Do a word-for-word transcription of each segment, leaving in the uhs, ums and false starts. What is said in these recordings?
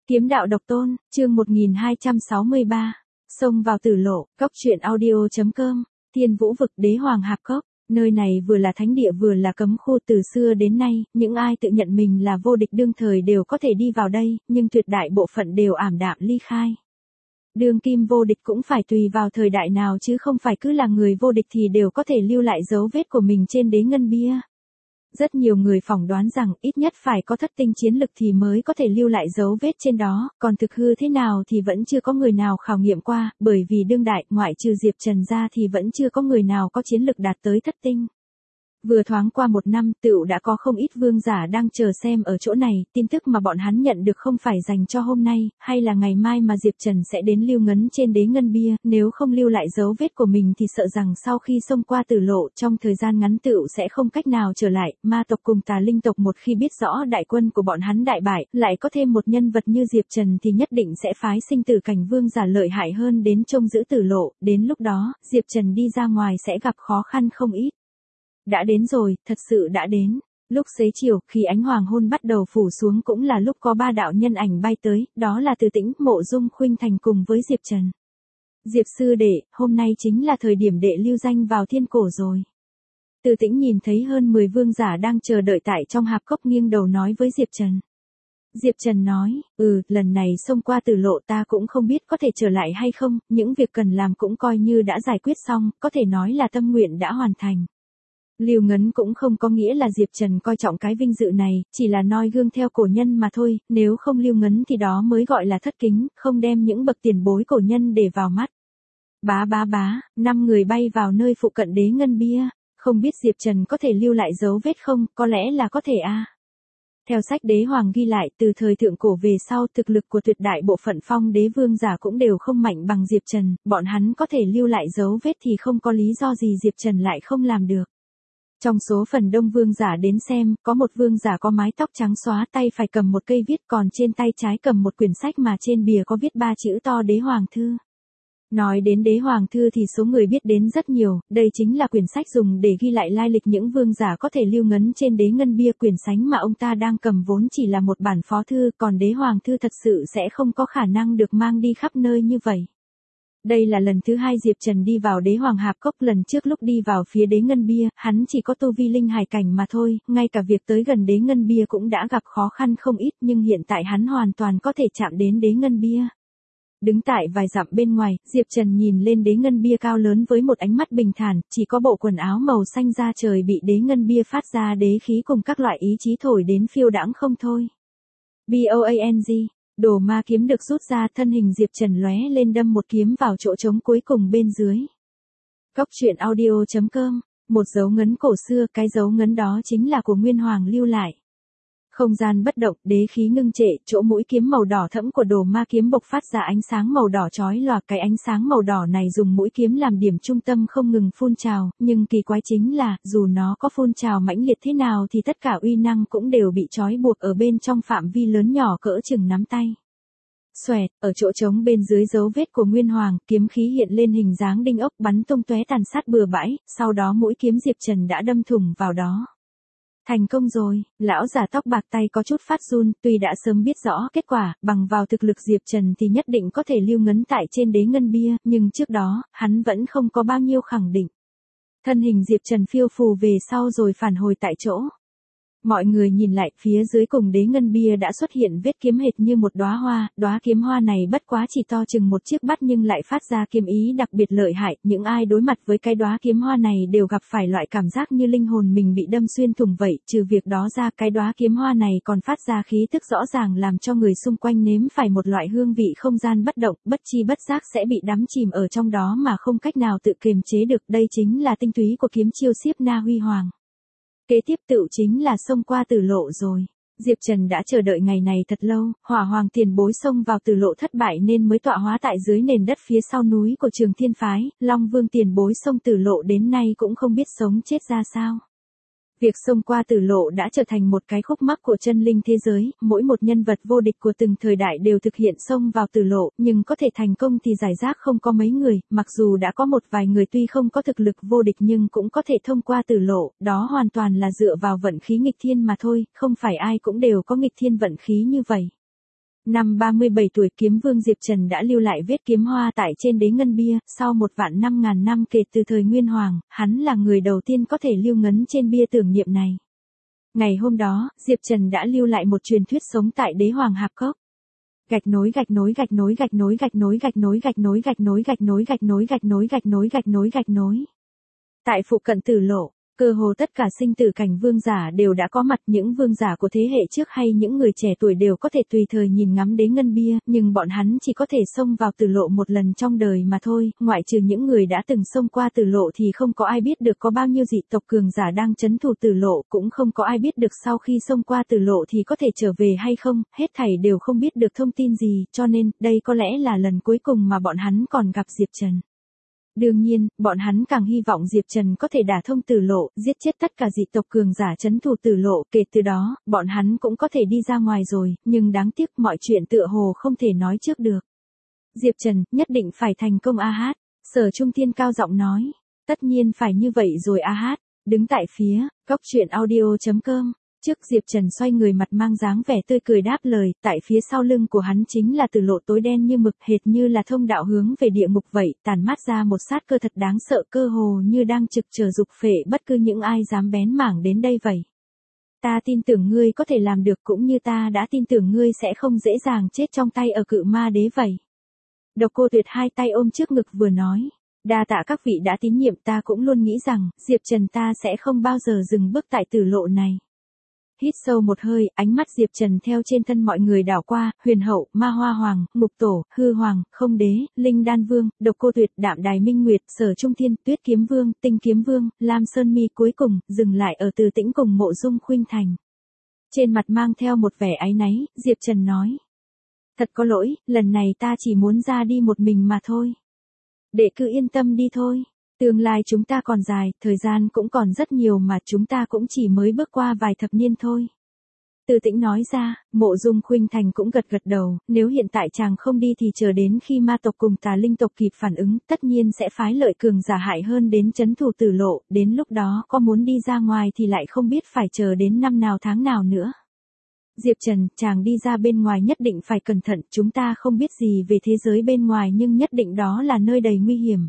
Kiếm đạo độc tôn, chương một nghìn hai trăm sáu mươi ba. Xông vào tử lộ, góc truyện audio.com, Thiên Vũ vực Đế Hoàng Hạp Cốc. Nơi này vừa là thánh địa vừa là cấm khu. Từ xưa đến nay, những ai tự nhận mình là vô địch đương thời đều có thể đi vào đây, nhưng tuyệt đại bộ phận đều ảm đạm ly khai. Đương kim vô địch cũng phải tùy vào thời đại nào chứ không phải cứ là người vô địch thì đều có thể lưu lại dấu vết của mình trên đế ngân bia. Rất nhiều người phỏng đoán rằng ít nhất phải có thất tinh chiến lực thì mới có thể lưu lại dấu vết trên đó, còn thực hư thế nào thì vẫn chưa có người nào khảo nghiệm qua, bởi vì đương đại, ngoại trừ Diệp Trần ra thì vẫn chưa có người nào có chiến lực đạt tới thất tinh. Vừa thoáng qua một năm, tựu đã có không ít vương giả đang chờ xem ở chỗ này, tin tức mà bọn hắn nhận được không phải dành cho hôm nay, hay là ngày mai mà Diệp Trần sẽ đến lưu ngấn trên đế ngân bia, nếu không lưu lại dấu vết của mình thì sợ rằng sau khi xông qua tử lộ trong thời gian ngắn tựu sẽ không cách nào trở lại. Ma tộc cùng tà linh tộc một khi biết rõ đại quân của bọn hắn đại bại, lại có thêm một nhân vật như Diệp Trần thì nhất định sẽ phái sinh tử cảnh vương giả lợi hại hơn đến trông giữ tử lộ, đến lúc đó, Diệp Trần đi ra ngoài sẽ gặp khó khăn không ít. Đã đến rồi, thật sự đã đến. Lúc xế chiều, khi ánh hoàng hôn bắt đầu phủ xuống cũng là lúc có ba đạo nhân ảnh bay tới, đó là Từ Tĩnh, Mộ Dung Khuynh Thành cùng với Diệp Trần. Diệp sư đệ, hôm nay chính là thời điểm đệ lưu danh vào thiên cổ rồi. Từ Tĩnh nhìn thấy hơn mười vương giả đang chờ đợi tại trong hạp cốc nghiêng đầu nói với Diệp Trần. Diệp Trần nói, ừ, lần này xông qua tử lộ ta cũng không biết có thể trở lại hay không, những việc cần làm cũng coi như đã giải quyết xong, có thể nói là tâm nguyện đã hoàn thành. Lưu ngấn cũng không có nghĩa là Diệp Trần coi trọng cái vinh dự này, chỉ là noi gương theo cổ nhân mà thôi, nếu không lưu ngấn thì đó mới gọi là thất kính, không đem những bậc tiền bối cổ nhân để vào mắt. Bá bá bá, năm người bay vào nơi phụ cận đế ngân bia, không biết Diệp Trần có thể lưu lại dấu vết không, có lẽ là có thể a. À. Theo sách đế hoàng ghi lại, từ thời thượng cổ về sau, thực lực của tuyệt đại bộ phận phong đế vương giả cũng đều không mạnh bằng Diệp Trần, bọn hắn có thể lưu lại dấu vết thì không có lý do gì Diệp Trần lại không làm được. Trong số phần đông vương giả đến xem, có một vương giả có mái tóc trắng xóa, tay phải cầm một cây viết, còn trên tay trái cầm một quyển sách mà trên bìa có viết ba chữ to Đế Hoàng Thư. Nói đến Đế Hoàng Thư thì số người biết đến rất nhiều, đây chính là quyển sách dùng để ghi lại lai lịch những vương giả có thể lưu ngấn trên đế ngân bia. Quyển sánh mà ông ta đang cầm vốn chỉ là một bản phó thư, còn Đế Hoàng Thư thật sự sẽ không có khả năng được mang đi khắp nơi như vậy. Đây là lần thứ hai Diệp Trần đi vào đế hoàng hạp cốc, lần trước lúc đi vào phía đế ngân bia, hắn chỉ có tu vi linh hải cảnh mà thôi, ngay cả việc tới gần đế ngân bia cũng đã gặp khó khăn không ít, nhưng hiện tại hắn hoàn toàn có thể chạm đến đế ngân bia. Đứng tại vài dặm bên ngoài, Diệp Trần nhìn lên đế ngân bia cao lớn với một ánh mắt bình thản, chỉ có bộ quần áo màu xanh da trời bị đế ngân bia phát ra đế khí cùng các loại ý chí thổi đến phiêu đãng không thôi. Boang. Đồ ma kiếm được rút ra, thân hình Diệp Trần lóe lên đâm một kiếm vào chỗ trống cuối cùng bên dưới. Góc truyện audio.com, một dấu ngấn cổ xưa, cái dấu ngấn đó chính là của Nguyên Hoàng lưu lại. Không gian bất động, đế khí ngưng trệ, chỗ mũi kiếm màu đỏ thẫm của đồ ma kiếm bộc phát ra ánh sáng màu đỏ chói lòa, cái ánh sáng màu đỏ này dùng mũi kiếm làm điểm trung tâm không ngừng phun trào, nhưng kỳ quái chính là, dù nó có phun trào mãnh liệt thế nào thì tất cả uy năng cũng đều bị trói buộc ở bên trong phạm vi lớn nhỏ cỡ chừng nắm tay. Xoẹt, ở chỗ trống bên dưới dấu vết của Nguyên Hoàng, kiếm khí hiện lên hình dáng đinh ốc bắn tung tóe tàn sát bừa bãi, sau đó mũi kiếm Diệp Trần đã đâm thủng vào đó. Thành công rồi, lão giả tóc bạc tay có chút phát run, tuy đã sớm biết rõ kết quả, bằng vào thực lực Diệp Trần thì nhất định có thể lưu ngấn tại trên đế ngân bia, nhưng trước đó, hắn vẫn không có bao nhiêu khẳng định. Thân hình Diệp Trần phiêu phù về sau rồi phản hồi tại chỗ. Mọi người nhìn lại, phía dưới cùng đế ngân bia đã xuất hiện vết kiếm hệt như một đóa hoa, đóa kiếm hoa này bất quá chỉ to chừng một chiếc bát nhưng lại phát ra kiếm ý đặc biệt lợi hại, những ai đối mặt với cái đóa kiếm hoa này đều gặp phải loại cảm giác như linh hồn mình bị đâm xuyên thủng vậy, trừ việc đó ra cái đóa kiếm hoa này còn phát ra khí tức rõ ràng làm cho người xung quanh nếm phải một loại hương vị không gian bất động, bất chi bất giác sẽ bị đắm chìm ở trong đó mà không cách nào tự kiềm chế được, đây chính là tinh túy của kiếm chiêu Xiếp Na Huy Hoàng. Kế tiếp tựu chính là xông qua tử lộ rồi. Diệp Trần đã chờ đợi ngày này thật lâu, Hỏa Hoàng tiền bối xông vào tử lộ thất bại nên mới tọa hóa tại dưới nền đất phía sau núi của Trường Thiên phái, Long Vương tiền bối xông tử lộ đến nay cũng không biết sống chết ra sao. Việc xông qua tử lộ đã trở thành một cái khúc mắc của chân linh thế giới, mỗi một nhân vật vô địch của từng thời đại đều thực hiện xông vào tử lộ, nhưng có thể thành công thì giải rác không có mấy người, mặc dù đã có một vài người tuy không có thực lực vô địch nhưng cũng có thể thông qua tử lộ, đó hoàn toàn là dựa vào vận khí nghịch thiên mà thôi, không phải ai cũng đều có nghịch thiên vận khí như vậy. Năm ba mươi bảy tuổi kiếm vương Diệp Trần đã lưu lại vết kiếm hoa tại trên đế ngân bia, sau một vạn năm ngàn năm kể từ thời Nguyên Hoàng, hắn là người đầu tiên có thể lưu ngấn trên bia tưởng niệm này. Ngày hôm đó, Diệp Trần đã lưu lại một truyền thuyết sống tại đế hoàng hạp cốc. Gạch nối gạch nối gạch nối gạch nối gạch nối gạch nối gạch nối gạch nối gạch nối gạch nối gạch nối gạch nối gạch nối gạch nối. Tại phụ cận Tử Lộ, cơ hồ tất cả sinh tử cảnh vương giả đều đã có mặt, những vương giả của thế hệ trước hay những người trẻ tuổi đều có thể tùy thời nhìn ngắm đế ngân bia, nhưng bọn hắn chỉ có thể xông vào Tử Lộ một lần trong đời mà thôi, ngoại trừ những người đã từng xông qua Tử Lộ thì không có ai biết được có bao nhiêu dị tộc cường giả đang trấn thủ Tử Lộ, cũng không có ai biết được sau khi xông qua Tử Lộ thì có thể trở về hay không, hết thảy đều không biết được thông tin gì, cho nên, đây có lẽ là lần cuối cùng mà bọn hắn còn gặp Diệp Trần. Đương nhiên, bọn hắn càng hy vọng Diệp Trần có thể đả thông Tử Lộ, giết chết tất cả dị tộc cường giả trấn thủ Tử Lộ, kể từ đó, bọn hắn cũng có thể đi ra ngoài rồi, nhưng đáng tiếc mọi chuyện tựa hồ không thể nói trước được. Diệp Trần, nhất định phải thành công a hát, Sở Trung Thiên cao giọng nói, tất nhiên phải như vậy rồi a hát, đứng tại phía, góc truyện audio chấm com. Trước Diệp Trần xoay người mặt mang dáng vẻ tươi cười đáp lời, tại phía sau lưng của hắn chính là Tử Lộ tối đen như mực, hệt như là thông đạo hướng về địa ngục vậy, tàn mát ra một sát cơ thật đáng sợ, cơ hồ như đang trực chờ dục phệ bất cứ những ai dám bén mảng đến đây vậy. Ta tin tưởng ngươi có thể làm được, cũng như ta đã tin tưởng ngươi sẽ không dễ dàng chết trong tay ở cự ma đế vậy. Độc Cô Tuyệt hai tay ôm trước ngực vừa nói, đa tạ các vị đã tín nhiệm, ta cũng luôn nghĩ rằng, Diệp Trần ta sẽ không bao giờ dừng bước tại Tử Lộ này. Hít sâu một hơi, ánh mắt Diệp Trần theo trên thân mọi người đảo qua, Huyền Hậu, Ma Hoa Hoàng, Mục Tổ, Hư Hoàng, Không Đế, Linh Đan Vương, Độc Cô Tuyệt, Đạm Đài Minh Nguyệt, Sở Trung Thiên, Tuyết Kiếm Vương, Tinh Kiếm Vương, Lam Sơn Mi, cuối cùng, dừng lại ở Từ Tĩnh cùng Mộ Dung Khuynh Thành. Trên mặt mang theo một vẻ áy náy, Diệp Trần nói. Thật có lỗi, lần này ta chỉ muốn ra đi một mình mà thôi. Đệ cứ yên tâm đi thôi. Tương lai chúng ta còn dài, thời gian cũng còn rất nhiều mà chúng ta cũng chỉ mới bước qua vài thập niên thôi. Từ Tĩnh nói ra, Mộ Dung Khuynh Thành cũng gật gật đầu, nếu hiện tại chàng không đi thì chờ đến khi ma tộc cùng tà linh tộc kịp phản ứng, tất nhiên sẽ phái lợi cường giả hại hơn đến trấn thủ Tử Lộ, đến lúc đó có muốn đi ra ngoài thì lại không biết phải chờ đến năm nào tháng nào nữa. Diệp Trần, chàng đi ra bên ngoài nhất định phải cẩn thận, chúng ta không biết gì về thế giới bên ngoài nhưng nhất định đó là nơi đầy nguy hiểm.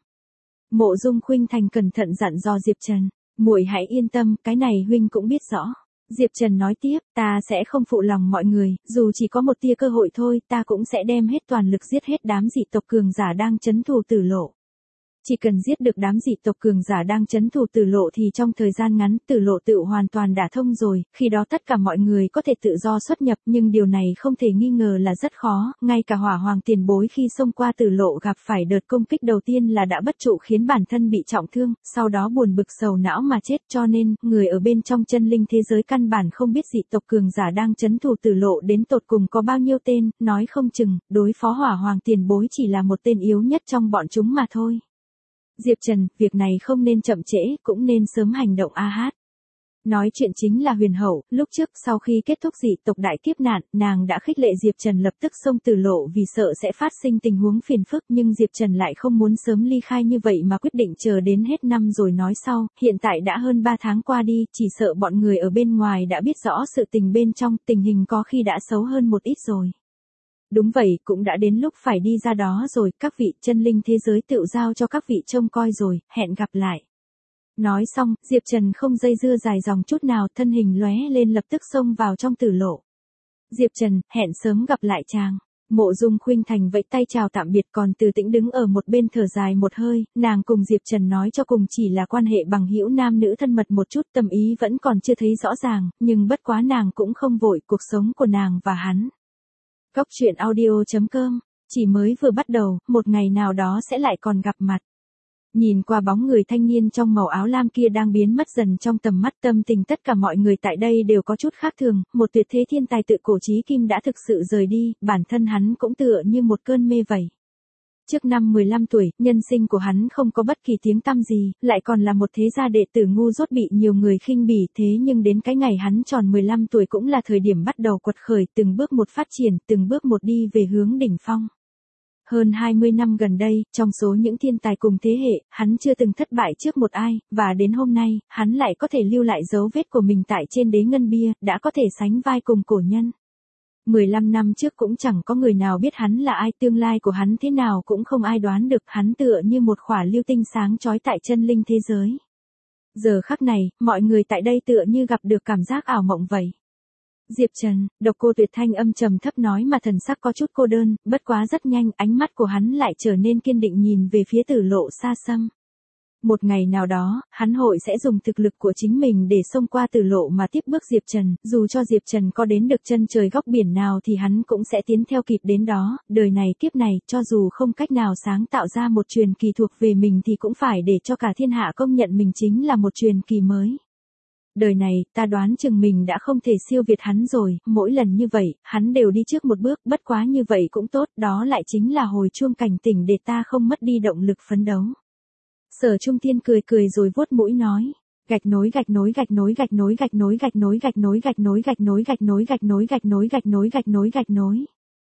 Mộ Dung Khuynh Thành cẩn thận dặn dò Diệp Trần, muội hãy yên tâm, cái này huynh cũng biết rõ. Diệp Trần nói tiếp, ta sẽ không phụ lòng mọi người, dù chỉ có một tia cơ hội thôi, ta cũng sẽ đem hết toàn lực giết hết đám dị tộc cường giả đang trấn thủ Tử Lộ. Chỉ cần giết được đám dị tộc cường giả đang trấn thủ Tử Lộ thì trong thời gian ngắn Tử Lộ tự hoàn toàn đả thông rồi, khi đó tất cả mọi người có thể tự do xuất nhập, nhưng điều này không thể nghi ngờ là rất khó, ngay cả Hỏa Hoàng tiền bối khi xông qua Tử Lộ gặp phải đợt công kích đầu tiên là đã bất trụ khiến bản thân bị trọng thương, sau đó buồn bực sầu não mà chết, cho nên, người ở bên trong chân linh thế giới căn bản không biết dị tộc cường giả đang trấn thủ Tử Lộ đến tột cùng có bao nhiêu tên, nói không chừng, đối phó Hỏa Hoàng tiền bối chỉ là một tên yếu nhất trong bọn chúng mà thôi. Diệp Trần, việc này không nên chậm trễ, cũng nên sớm hành động a hát. Nói chuyện chính là Huyền Hậu, lúc trước sau khi kết thúc dị tộc đại kiếp nạn, nàng đã khích lệ Diệp Trần lập tức xông Tử Lộ vì sợ sẽ phát sinh tình huống phiền phức, nhưng Diệp Trần lại không muốn sớm ly khai như vậy mà quyết định chờ đến hết năm rồi nói sau, hiện tại đã hơn ba tháng qua đi, chỉ sợ bọn người ở bên ngoài đã biết rõ sự tình bên trong, tình hình có khi đã xấu hơn một ít rồi. Đúng vậy, cũng đã đến lúc phải đi ra đó rồi, các vị, chân linh thế giới tự giao cho các vị trông coi rồi, hẹn gặp lại. Nói xong, Diệp Trần không dây dưa dài dòng chút nào, thân hình lóe lên lập tức xông vào trong Tử Lộ. Diệp Trần, hẹn sớm gặp lại chàng. Mộ Dung Khuynh Thành vẫy tay chào tạm biệt, còn Từ Tĩnh đứng ở một bên thở dài một hơi, nàng cùng Diệp Trần nói cho cùng chỉ là quan hệ bằng hữu nam nữ thân mật một chút, tâm ý vẫn còn chưa thấy rõ ràng, nhưng bất quá nàng cũng không vội, cuộc sống của nàng và hắn. Góc truyện audio chấm com, chỉ mới vừa bắt đầu, một ngày nào đó sẽ lại còn gặp mặt. Nhìn qua bóng người thanh niên trong màu áo lam kia đang biến mất dần trong tầm mắt, tâm tình tất cả mọi người tại đây đều có chút khác thường, một tuyệt thế thiên tài tự cổ chí kim đã thực sự rời đi, bản thân hắn cũng tựa như một cơn mê vậy. Trước năm mười lăm tuổi, nhân sinh của hắn không có bất kỳ tiếng tăm gì, lại còn là một thế gia đệ tử ngu dốt bị nhiều người khinh bỉ, thế nhưng đến cái ngày hắn tròn mười lăm tuổi cũng là thời điểm bắt đầu quật khởi, từng bước một phát triển, từng bước một đi về hướng đỉnh phong. Hơn hai mươi năm gần đây, trong số những thiên tài cùng thế hệ, hắn chưa từng thất bại trước một ai, và đến hôm nay, hắn lại có thể lưu lại dấu vết của mình tại trên đế ngân bia, đã có thể sánh vai cùng cổ nhân. mười lăm năm trước cũng chẳng có người nào biết hắn là ai, tương lai của hắn thế nào cũng không ai đoán được, hắn tựa như một khỏa lưu tinh sáng chói tại chân linh thế giới. Giờ khắc này, mọi người tại đây tựa như gặp được cảm giác ảo mộng vậy. Diệp Trần, Độc Cô Tuyệt thanh âm trầm thấp nói mà thần sắc có chút cô đơn, bất quá rất nhanh, ánh mắt của hắn lại trở nên kiên định nhìn về phía Tử Lộ xa xăm. Một ngày nào đó, hắn hội sẽ dùng thực lực của chính mình để xông qua Tử Lộ mà tiếp bước Diệp Trần, dù cho Diệp Trần có đến được chân trời góc biển nào thì hắn cũng sẽ tiến theo kịp đến đó, đời này kiếp này, cho dù không cách nào sáng tạo ra một truyền kỳ thuộc về mình thì cũng phải để cho cả thiên hạ công nhận mình chính là một truyền kỳ mới. Đời này, ta đoán chừng mình đã không thể siêu việt hắn rồi, mỗi lần như vậy, hắn đều đi trước một bước, bất quá như vậy cũng tốt, đó lại chính là hồi chuông cảnh tỉnh để ta không mất đi động lực phấn đấu. Sở Trung Thiên cười cười rồi vuốt mũi nói, gạch nối gạch nối gạch nối gạch nối gạch nối gạch nối gạch nối gạch nối gạch nối gạch nối gạch nối gạch nối gạch nối gạch nối gạch nối.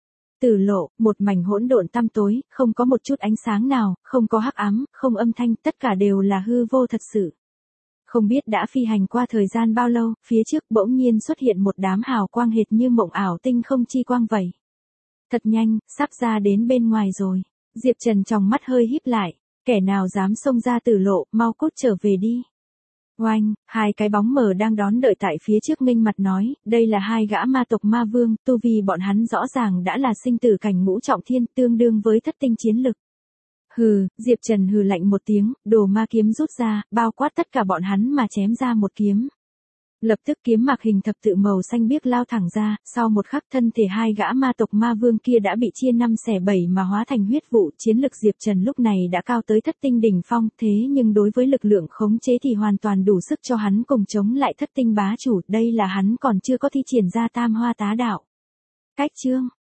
Tử Lộ, một mảnh hỗn độn tăm tối, không có một chút ánh sáng nào, không có hắc ám, không âm thanh, tất cả đều là hư vô thật sự. Không biết đã phi hành qua thời gian bao lâu, phía trước bỗng nhiên xuất hiện một đám hào quang hệt như mộng ảo tinh không chi quang vậy. Thật nhanh, sắp ra đến bên ngoài rồi. Diệp Trần trong mắt hơi híp lại, kẻ nào dám xông ra Tử Lộ, mau cút trở về đi. Oanh, hai cái bóng mờ đang đón đợi tại phía trước nghênh mặt nói, đây là hai gã ma tộc ma vương, tu vi bọn hắn rõ ràng đã là sinh tử cảnh ngũ trọng thiên, tương đương với thất tinh chiến lực. Hừ, Diệp Trần hừ lạnh một tiếng, đồ ma kiếm rút ra, bao quát tất cả bọn hắn mà chém ra một kiếm. Lập tức kiếm mạc hình thập tự màu xanh biếc lao thẳng ra, sau một khắc thân thể hai gã ma tộc ma vương kia đã bị chia năm xẻ bảy mà hóa thành huyết vụ, chiến lực Diệp Trần lúc này đã cao tới thất tinh đỉnh phong, thế nhưng đối với lực lượng khống chế thì hoàn toàn đủ sức cho hắn cùng chống lại thất tinh bá chủ, đây là hắn còn chưa có thi triển ra tam hoa tá đạo. Cách chương